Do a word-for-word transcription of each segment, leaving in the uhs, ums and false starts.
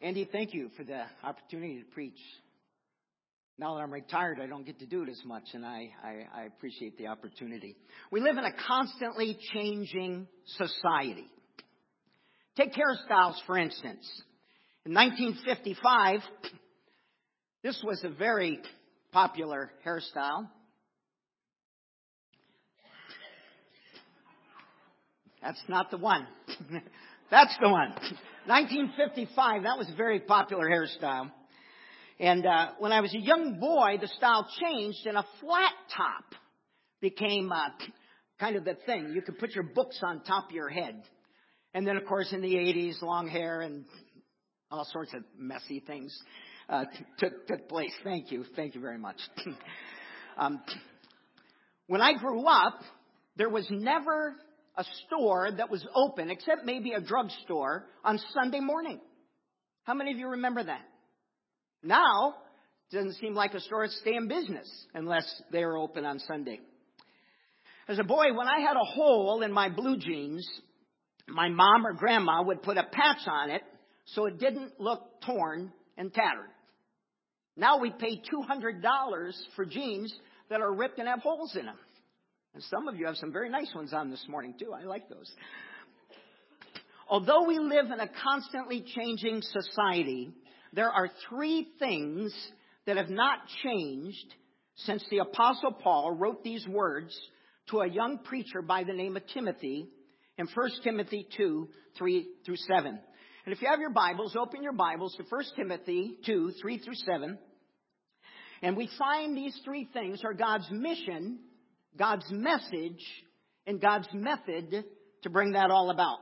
Andy, thank you for the opportunity to preach. Now that I'm retired, I don't get to do it as much, and I, I, I appreciate the opportunity. We live in a constantly changing society. Take hairstyles, for instance. In nineteen fifty-five, this was a very popular hairstyle. That's not the one. That's the one. nineteen fifty-five, that was a very popular hairstyle. And uh, when I was a young boy, the style changed and a flat top became uh, kind of the thing. You could put your books on top of your head. And then, of course, in the eighties, long hair and all sorts of messy things uh, took, took place. Thank you. Thank you very much. um, when I grew up, there was never a store that was open, except maybe a drugstore, on Sunday morning. How many of you remember that? Now, it doesn't seem like a store would stay in business unless they were open on Sunday. As a boy, when I had a hole in my blue jeans, my mom or grandma would put a patch on it so it didn't look torn and tattered. Now we pay two hundred dollars for jeans that are ripped and have holes in them. And some of you have some very nice ones on this morning, too. I like those. Although we live in a constantly changing society, there are three things that have not changed since the Apostle Paul wrote these words to a young preacher by the name of Timothy in First Timothy two, three through seven. And if you have your Bibles, open your Bibles to First Timothy two, three through seven. And we find these three things are God's mission, God's message, and God's method to bring that all about.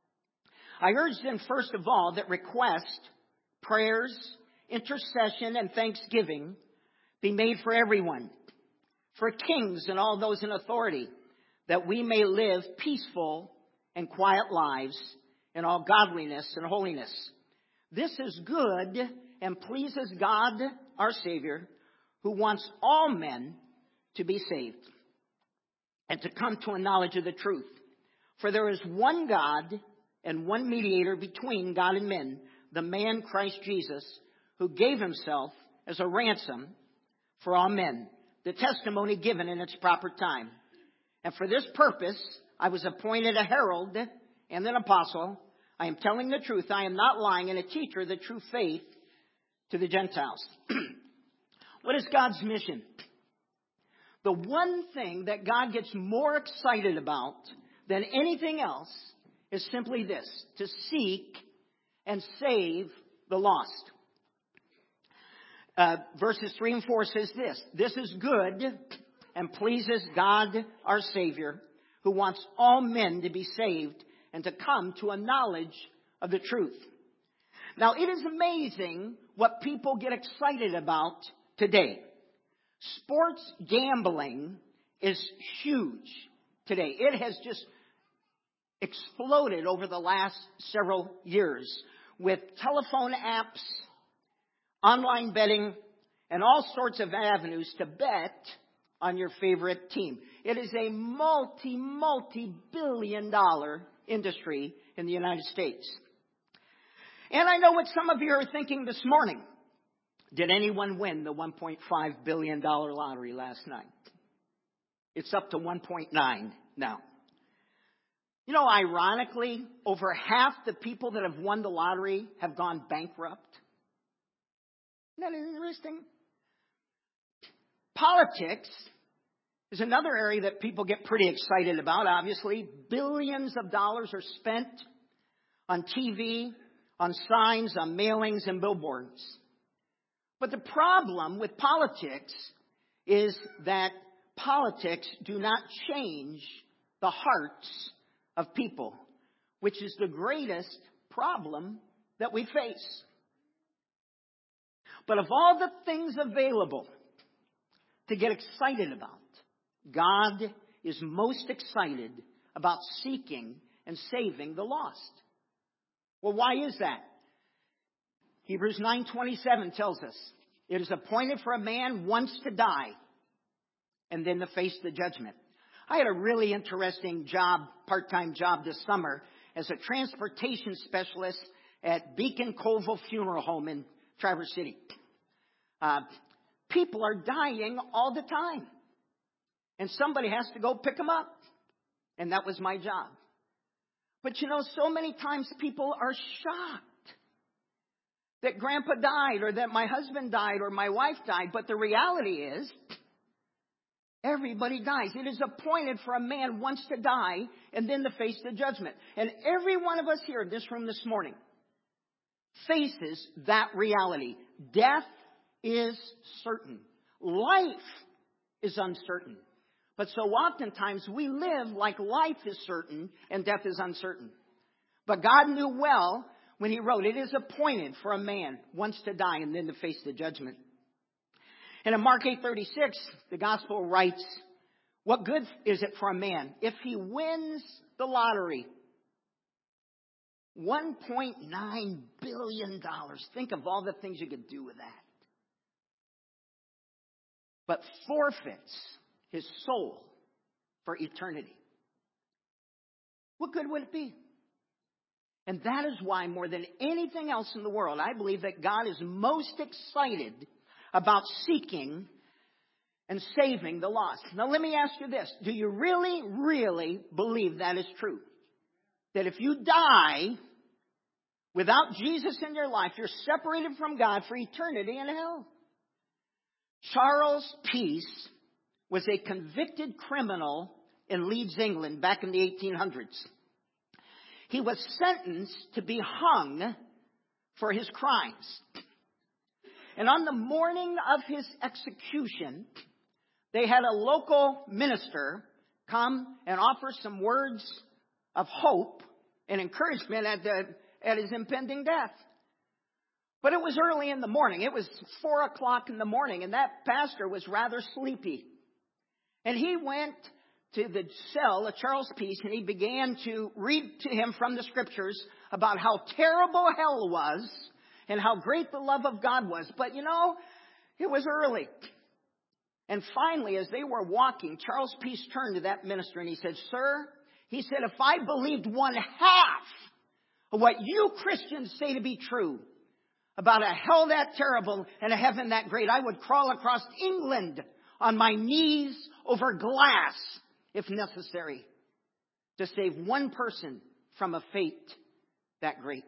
I urge then, first of all, that request, prayers, intercession, and thanksgiving be made for everyone, for kings and all those in authority, that we may live peaceful and quiet lives in all godliness and holiness. This is good and pleases God, our Savior, who wants all men to be saved and to come to a knowledge of the truth. For there is one God and one mediator between God and men, the man Christ Jesus, who gave himself as a ransom for all men, the testimony given in its proper time. And for this purpose, I was appointed a herald and an apostle. I am telling the truth. I am not lying, and a teacher of the true faith to the Gentiles. What is God's mission? The one thing that God gets more excited about than anything else is simply this: to seek and save the lost. Uh, verses three and four says this: this is good and pleases God, our Savior, who wants all men to be saved and to come to a knowledge of the truth. Now, it is amazing what people get excited about today. Sports gambling is huge today. It has just exploded over the last several years with telephone apps, online betting, and all sorts of avenues to bet on your favorite team. It is a multi, multi-billion dollar industry in the United States. And I know what some of you are thinking this morning. Did anyone win the one point five billion dollars lottery last night? It's up to one point nine now. You know, ironically, over half the people that have won the lottery have gone bankrupt. Isn't that interesting? Politics is another area that people get pretty excited about, obviously. Billions of dollars are spent on T V, on signs, on mailings, and billboards. But the problem with politics is that politics do not change the hearts of people, which is the greatest problem that we face. But of all the things available to get excited about, God is most excited about seeking and saving the lost. Well, why is that? Hebrews nine twenty-seven tells us, it is appointed for a man once to die and then to face the judgment. I had a really interesting job, part-time job this summer as a transportation specialist at Beacon Colville Funeral Home in Traverse City. Uh, people are dying all the time. And somebody has to go pick them up. And that was my job. But you know, so many times people are shocked that grandpa died or that my husband died or my wife died. But the reality is, everybody dies. It is appointed for a man once to die and then to face the judgment. And every one of us here in this room this morning faces that reality. Death is certain. Life is uncertain. But so oftentimes we live like life is certain and death is uncertain. But God knew well when he wrote, it is appointed for a man once to die and then to face the judgment. And in Mark eight thirty-six, the gospel writes, what good is it for a man if he wins the lottery? one point nine billion dollars. Think of all the things you could do with that. But forfeits his soul for eternity. What good would it be? And that is why, more than anything else in the world, I believe that God is most excited about seeking and saving the lost. Now, let me ask you this. Do you really, really believe that is true? That if you die without Jesus in your life, you're separated from God for eternity in hell? Charles Peace was a convicted criminal in Leeds, England, back in the eighteen hundreds. He was sentenced to be hung for his crimes. And on the morning of his execution, they had a local minister come and offer some words of hope and encouragement at, the, at his impending death. But it was early in the morning. It was four o'clock in the morning, and that pastor was rather sleepy. And he went to the cell of Charles Peace, and he began to read to him from the scriptures about how terrible hell was and how great the love of God was. But, you know, it was early. And finally, as they were walking, Charles Peace turned to that minister and he said, sir, he said, if I believed one half of what you Christians say to be true about a hell that terrible and a heaven that great, I would crawl across England on my knees over glass, if necessary, to save one person from a fate that great.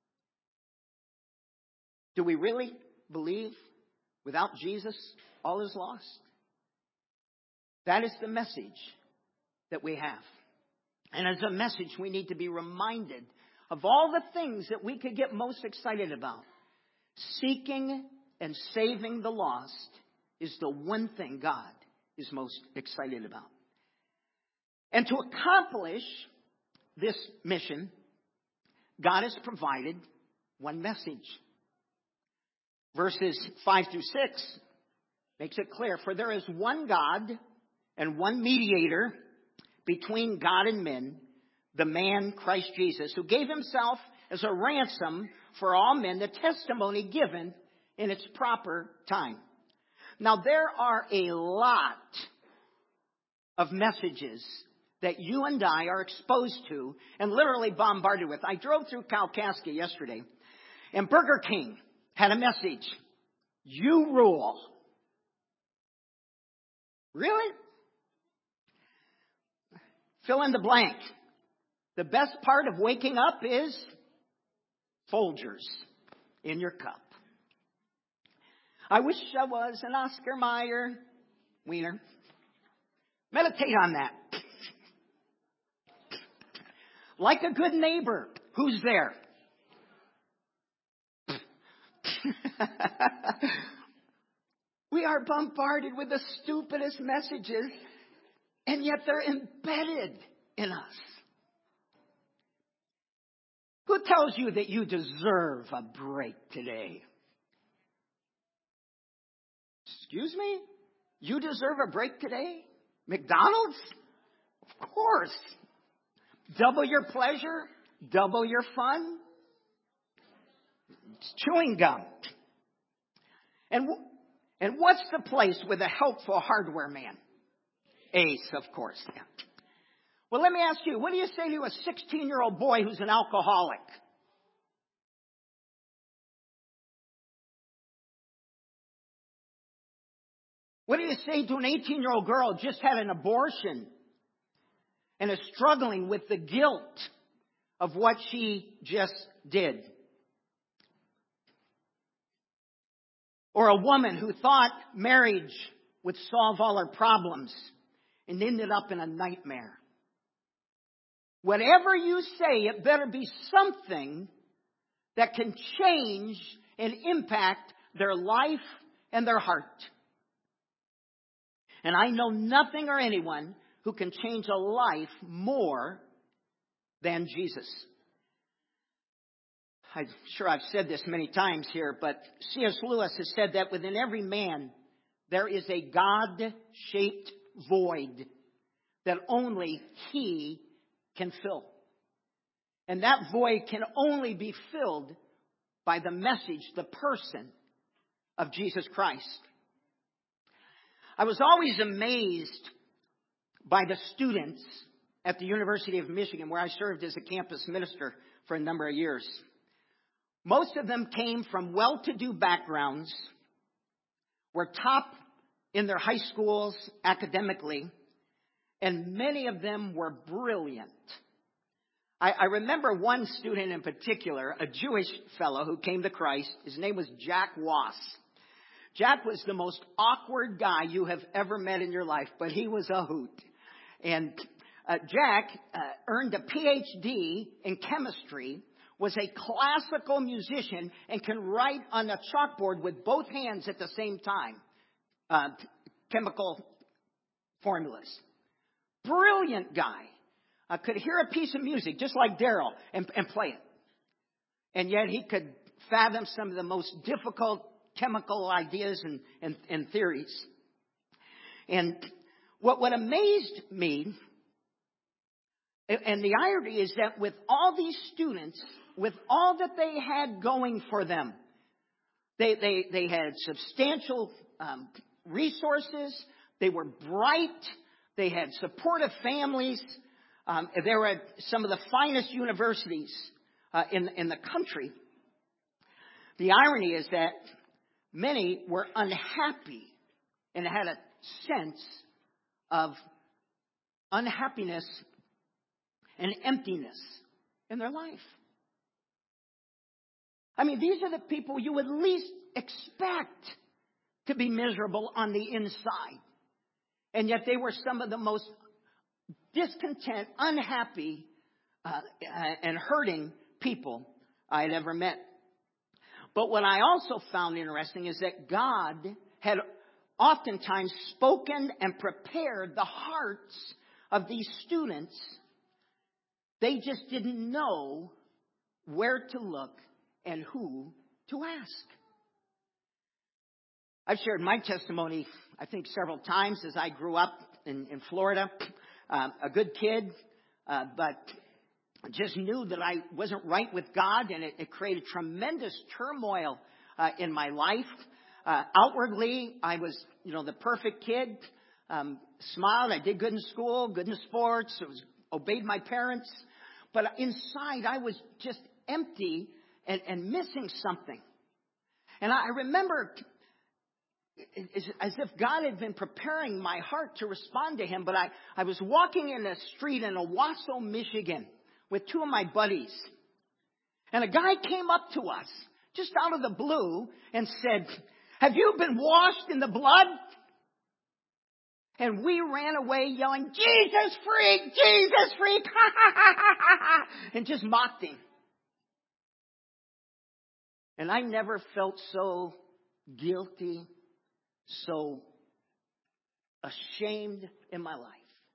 Do we really believe without Jesus all is lost? That is the message that we have. And as a message, we need to be reminded of all the things that we could get most excited about. Seeking and saving the lost is the one thing God is most excited about. And to accomplish this mission, God has provided one message. Verses five through six makes it clear. For there is one God and one mediator between God and men, the man Christ Jesus, who gave himself as a ransom for all men, the testimony given in its proper time. Now, there are a lot of messages that you and I are exposed to and literally bombarded with. I drove through Kalkaska yesterday, and Burger King had a message. You rule. Really? Fill in the blank. The best part of waking up is Folgers in your cup. I wish I was an Oscar Mayer wiener. Meditate on that. Like a good neighbor, who's there? We are bombarded with the stupidest messages, and yet they're embedded in us. Who tells you that you deserve a break today? Excuse me? You deserve a break today? McDonald's? Of course. Double your pleasure? Double your fun? It's chewing gum. And, and what's the place with a helpful hardware man? Ace, of course. Yeah. Well, let me ask you, what do you say to a sixteen-year-old boy who's an alcoholic? What do you say to an eighteen-year-old girl just had an abortion and is struggling with the guilt of what she just did? Or a woman who thought marriage would solve all her problems and ended up in a nightmare. Whatever you say, it better be something that can change and impact their life and their heart. And I know nothing or anyone who can change a life more than Jesus. I'm sure I've said this many times here, but C S Lewis has said that within every man there is a God-shaped void that only he can fill. And that void can only be filled by the message, the person of Jesus Christ. I was always amazed by the students at the University of Michigan, where I served as a campus minister for a number of years. Most of them came from well-to-do backgrounds, were top in their high schools academically, and many of them were brilliant. I, I remember one student in particular, a Jewish fellow who came to Christ. His name was Jack Wass. Jack was the most awkward guy you have ever met in your life, but he was a hoot. And uh, Jack uh, earned a P H D in chemistry, was a classical musician, and can write on a chalkboard with both hands at the same time. Uh, chemical formulas. Brilliant guy. Uh, could hear a piece of music just like Daryl and, and play it. And yet he could fathom some of the most difficult chemical ideas and, and, and theories. And what, what amazed me, and the irony is that with all these students, with all that they had going for them, they, they, they had substantial um, resources, they were bright, they had supportive families, um, they were at some of the finest universities uh, in, in the country. The irony is that many were unhappy and had a sense of unhappiness and emptiness in their life. I mean, these are the people you would least expect to be miserable on the inside. And yet they were some of the most discontent, unhappy, uh, and hurting people I had ever met. But what I also found interesting is that God had oftentimes spoken and prepared the hearts of these students. They just didn't know where to look and who to ask. I've shared my testimony, I think, several times as I grew up in, in Florida. Uh, a good kid, uh, but just knew that I wasn't right with God, and it, it created tremendous turmoil uh, in my life. Uh, outwardly, I was, you know, the perfect kid. Um, smiled. I did good in school, good in sports. I was, obeyed my parents. But inside, I was just empty and, and missing something. And I remember as if God had been preparing my heart to respond to him. But I, I was walking in a street in Owasso, Michigan, with two of my buddies. And a guy came up to us, just out of the blue, and said, "Have you been washed in the blood?" And we ran away yelling, "Jesus freak! Jesus freak!" and just mocked him. And I never felt so guilty, so ashamed in my life.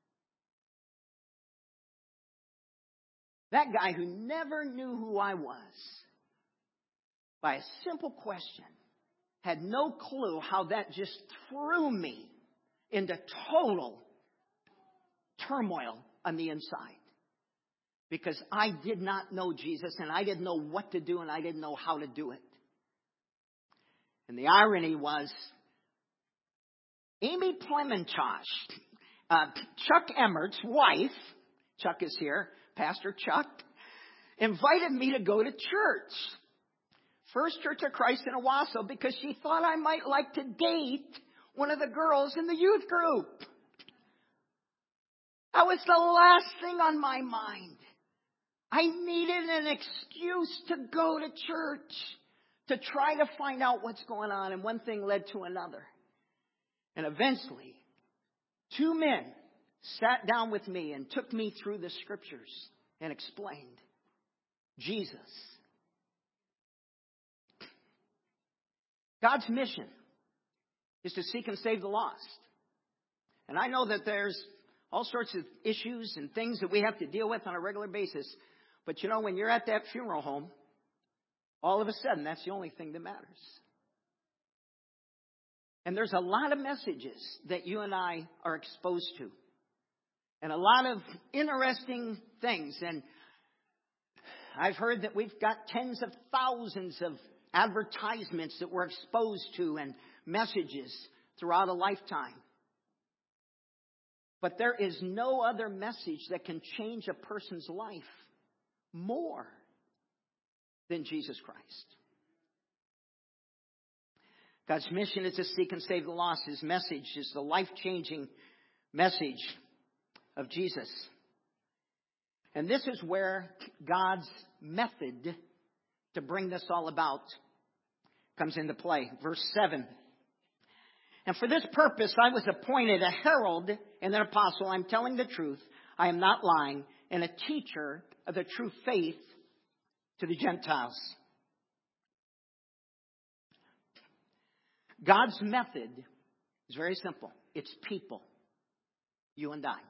That guy who never knew who I was, by a simple question, had no clue how that just threw me into total turmoil on the inside. Because I did not know Jesus, and I didn't know what to do, and I didn't know how to do it. And the irony was, Amy Plementosh, uh, Chuck Emmert's wife, Chuck is here, Pastor Chuck, invited me to go to church. First Church of Christ in Owasso, because she thought I might like to date one of the girls in the youth group. That was the last thing on my mind. I needed an excuse to go to church, to try to find out what's going on. And one thing led to another. And eventually, two men sat down with me and took me through the scriptures and explained Jesus. God's mission is to seek and save the lost. And I know that there's all sorts of issues and things that we have to deal with on a regular basis. But you know, when you're at that funeral home, all of a sudden, that's the only thing that matters. And there's a lot of messages that you and I are exposed to. And a lot of interesting things. And I've heard that we've got tens of thousands of advertisements that we're exposed to and messages throughout a lifetime. But there is no other message that can change a person's life more than Jesus Christ. God's mission is to seek and save the lost. His message is the life-changing message of Jesus. And this is where God's method to bring this all about comes into play. Verse seven. And for this purpose I was appointed a herald and an apostle. I'm telling the truth. I am not lying. And a teacher of the true faith to the Gentiles. God's method is very simple. It's people. You and I.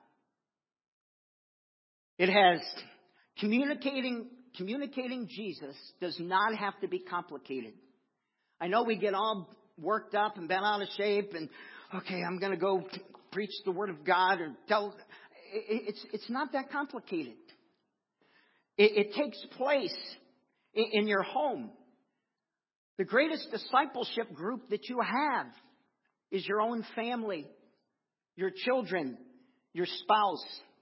It has communicating, communicating Jesus does not have to be complicated. I know we get all worked up and bent out of shape and, okay, I'm going to go preach the Word of God or tell. It's, it's not that complicated. It, it takes place in, in your home. The greatest discipleship group that you have is your own family, your children, your spouse.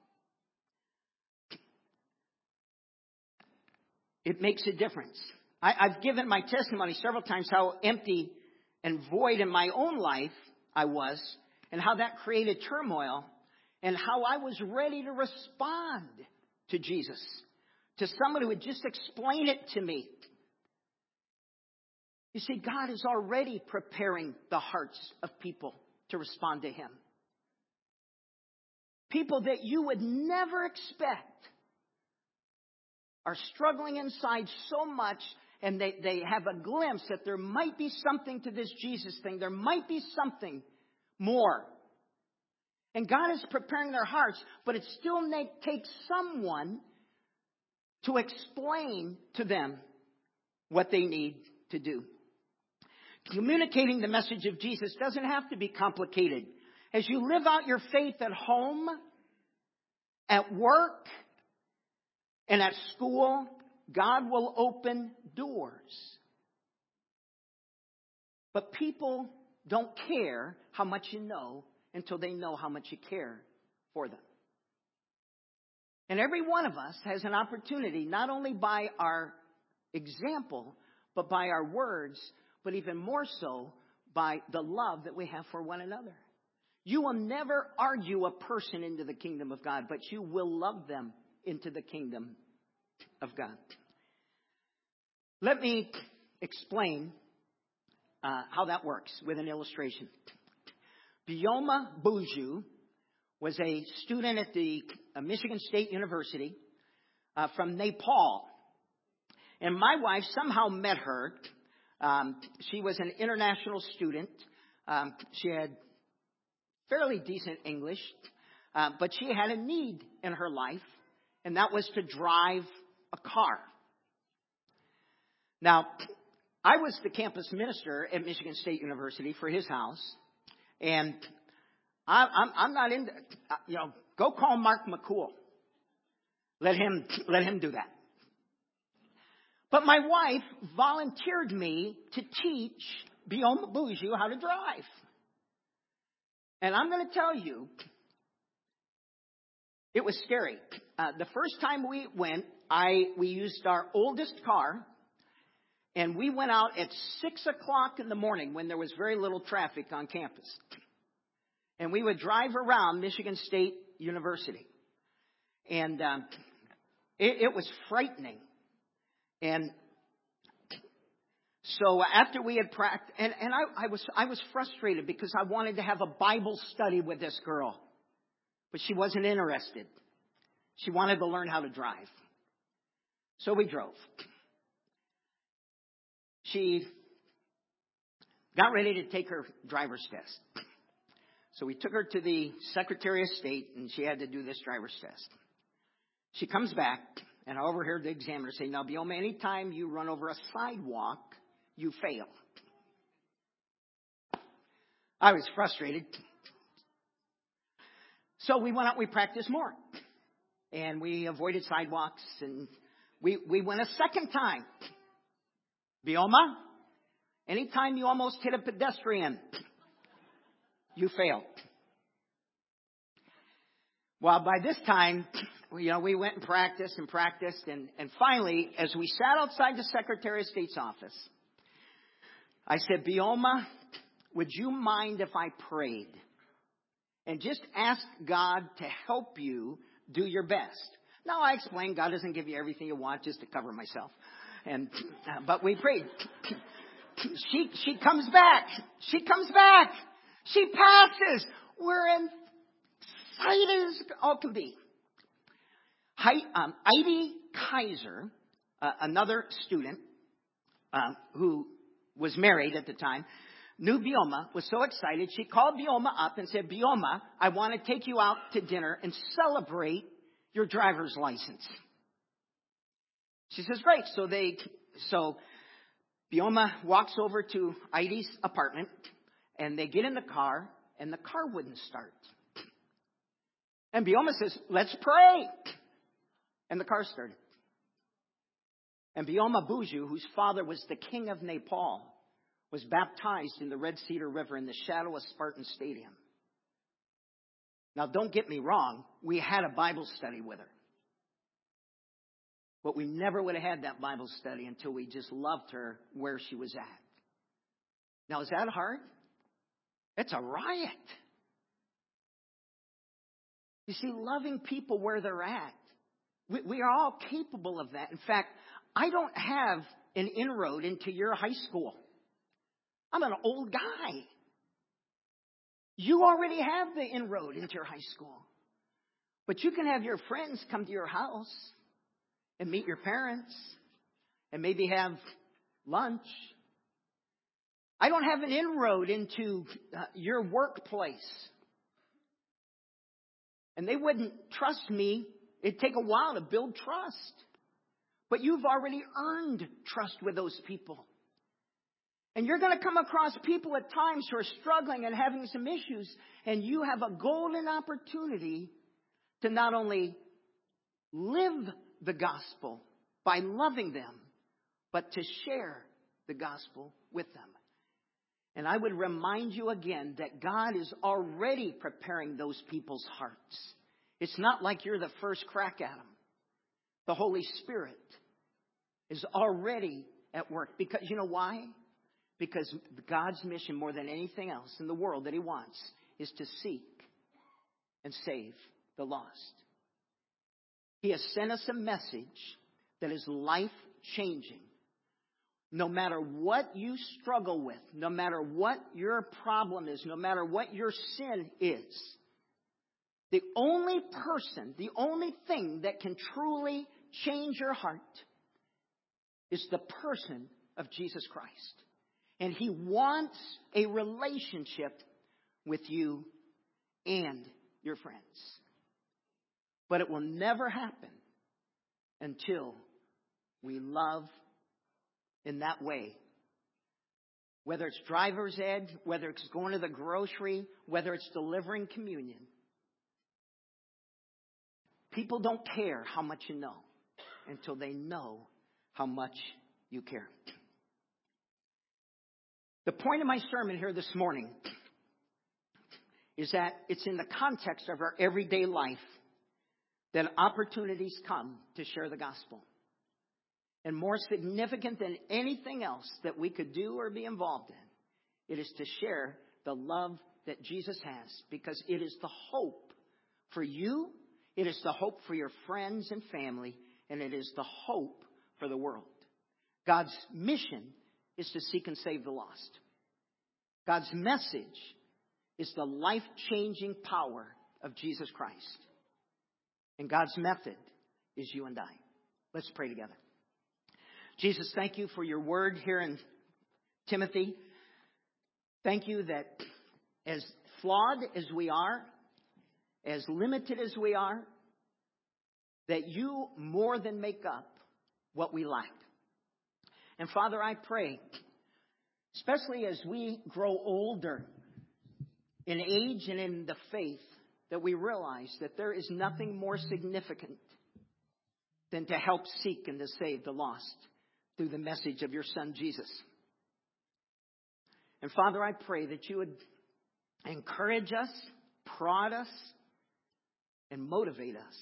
It makes a difference. I, I've given my testimony several times how empty and void in my own life I was, and how that created turmoil, and how I was ready to respond to Jesus, to someone who would just explain it to me. You see, God is already preparing the hearts of people to respond to Him. People that you would never expect are struggling inside so much, and they, they have a glimpse that there might be something to this Jesus thing. There might be something more. And God is preparing their hearts, but it still takes someone to explain to them what they need to do. Communicating the message of Jesus doesn't have to be complicated. As you live out your faith at home, at work, and at school, God will open doors. But people don't care how much you know until they know how much you care for them. And every one of us has an opportunity, not only by our example, but by our words, but even more so by the love that we have for one another. You will never argue a person into the kingdom of God, but you will love them into the kingdom of God. Let me explain uh, how that works with an illustration. Bioma Buju was a student at the uh, Michigan State University uh, from Nepal. And my wife somehow met her. Um, she was an international student. Um, she had fairly decent English, uh, but she had a need in her life, and that was to drive a car. Now, I was the campus minister at Michigan State University for his house, and I, I'm, I'm not into, you know, go call Mark McCool. Let him, let him do that. But my wife volunteered me to teach Bioma Buju how to drive. And I'm going to tell you, it was scary. Uh, the first time we went, I we used our oldest car, And we went out at six o'clock in the morning when there was very little traffic on campus. And we would drive around Michigan State University. And um, it, it was frightening. And so after we had practiced, and, and I, I was I was frustrated because I wanted to have a Bible study with this girl. But she wasn't interested. She wanted to learn how to drive. So we drove. She got ready to take her driver's test. So we took her to the Secretary of State, and she had to do this driver's test. She comes back, and I overheard the examiner say, now, Bioma, anytime you run over a sidewalk, you fail. I was frustrated. So we went out, we practiced more. And we avoided sidewalks, and we, we went a second time. Bioma, anytime you almost hit a pedestrian, you failed. Well, by this time, you know, we went and practiced and practiced. And, and finally, as we sat outside the Secretary of State's office, I said, Bioma, would you mind if I prayed? And just ask God to help you do your best. Now, I explained God doesn't give you everything you want just to cover myself. And but we prayed. She she comes back. She comes back. She passes. We're excited as all can be. Um, Heidi Kaiser, uh, another student uh, who was married at the time, knew Bioma, was so excited. She called Bioma up and said, Bioma, I want to take you out to dinner and celebrate your driver's license. She says, great. So they, so Bioma walks over to Heidi's apartment, and they get in the car, and the car wouldn't start. And Bioma says, let's pray. And the car started. And Bioma Buju, whose father was the king of Nepal, was baptized in the Red Cedar River in the shadow of Spartan Stadium. Now, don't get me wrong. We had a Bible study with her. But we never would have had that Bible study until we just loved her where she was at. Now, is that hard? It's a riot. You see, loving people where they're at. We, we are all capable of that. In fact, I don't have an inroad into your high school. I'm an old guy. You already have the inroad into your high school. But you can have your friends come to your house and meet your parents and maybe have lunch. I don't have an inroad into uh, your workplace. And they wouldn't trust me. It'd take a while to build trust. But you've already earned trust with those people. And you're going to come across people at times who are struggling and having some issues. And you have a golden opportunity to not only live the gospel by loving them, but to share the gospel with them. And I would remind you again that God is already preparing those people's hearts. It's not like you're the first crack at them. The Holy Spirit is already at work. Because you know why? Because God's mission, more than anything else in the world that He wants, is to seek and save the lost. He has sent us a message that is life-changing. No matter what you struggle with, no matter what your problem is, no matter what your sin is, the only person, the only thing that can truly change your heart is the person of Jesus Christ. And He wants a relationship with you and your friends. But it will never happen until we love in that way. Whether it's driver's ed, whether it's going to the grocery, whether it's delivering communion. People don't care how much you know until they know how much you care. The point of my sermon here this morning is that it's in the context of our everyday life that opportunities come to share the gospel. and more significant than anything else that we could do or be involved in, it is to share the love that Jesus has, because it is the hope for you, it is the hope for your friends and family, and it is the hope for the world. God's mission is to seek and save the lost. God's message is the life-changing power of Jesus Christ. And God's method is you and I. Let's pray together. Jesus, thank you for your word here in Timothy. Thank you that as flawed as we are, as limited as we are, that you more than make up what we lack. And Father, I pray, especially as we grow older in age and in the faith, that we realize that there is nothing more significant than to help seek and to save the lost through the message of your Son, Jesus. And Father, I pray that you would encourage us, prod us, and motivate us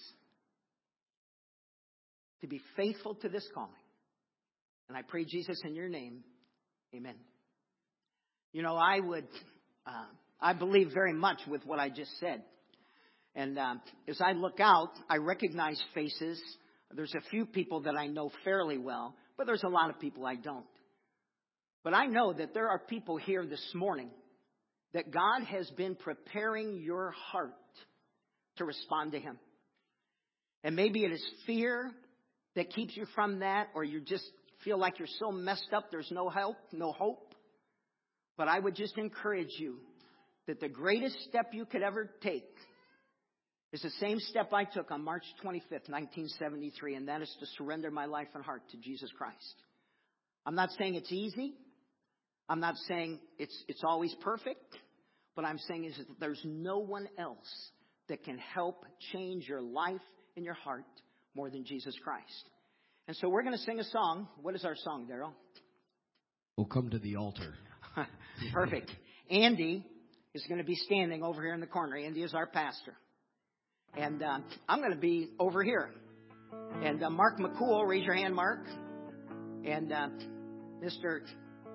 to be faithful to this calling. And I pray, Jesus, in your name, amen. You know, I would, uh, I believe very much with what I just said. And uh, as I look out, I recognize faces. There's a few people that I know fairly well, but there's a lot of people I don't. But I know that there are people here this morning that God has been preparing your heart to respond to Him. And maybe it is fear that keeps you from that, or you just feel like you're so messed up there's no help, no hope. But I would just encourage you that the greatest step you could ever take is the same step I took on March twenty-fifth, nineteen seventy-three, and that is to surrender my life and heart to Jesus Christ. I'm not saying it's easy. I'm not saying it's it's always perfect. But I'm saying is that there's no one else that can help change your life and your heart more than Jesus Christ. And so we're going to sing a song. What is our song, Daryl? We'll come to the altar. Perfect. Andy is going to be standing over here in the corner. Andy is our pastor. And uh, I'm going to be over here. And uh, Mark McCool, raise your hand, Mark. And uh, Mister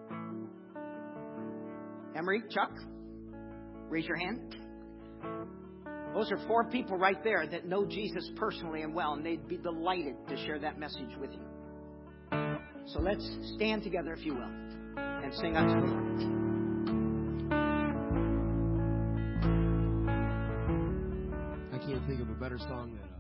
Emery, Chuck, raise your hand. Those are four people right there that know Jesus personally and well, and they'd be delighted to share that message with you. So let's stand together, if you will, and sing unto the Lord. I can't think of a better song than